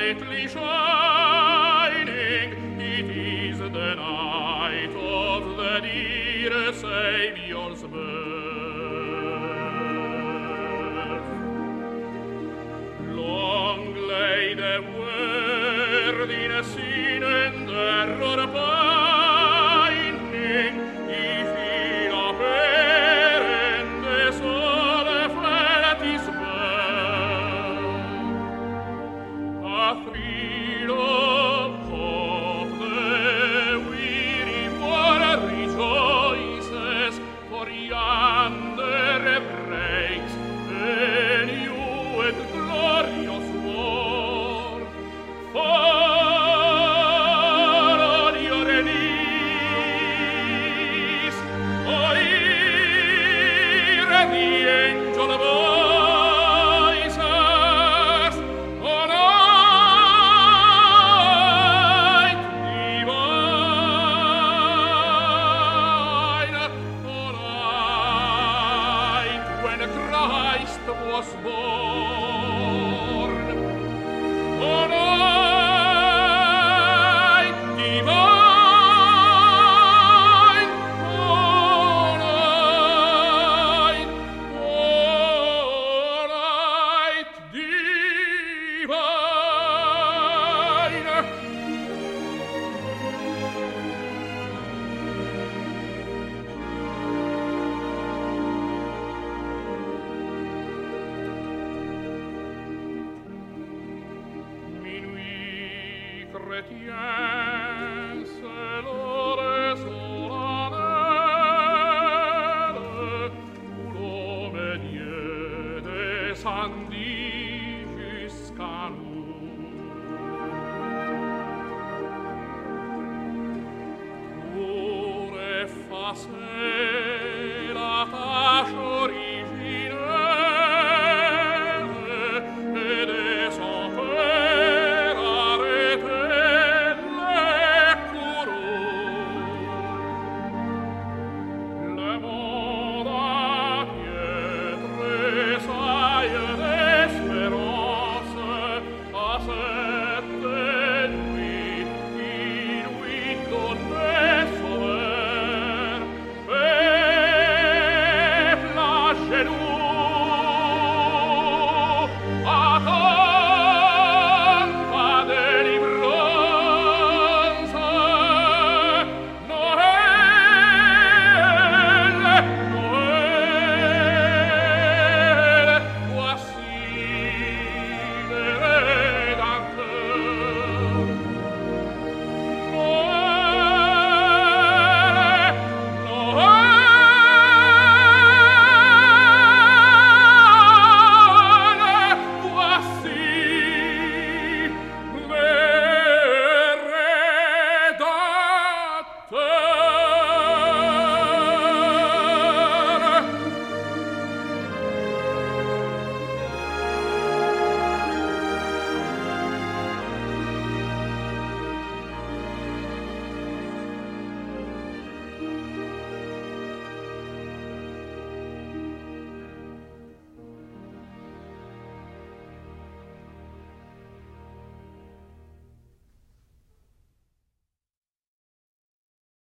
brightly shining, it is the night of the dear Saviour's birth. Long lay the world in a sin and error pining, if in a parent the soul felt his birth. A thrill of hope the weary world rejoices, for yonder breaks a new and glorious war. Fall on your knees, O hear the angel voices, O night divine, O night when Christ was born, O night divine, O night divine. Minuit chrétien, c'est l'heure solennelle où l'homme Dieu descendit jusqu'à nous. Pour effacer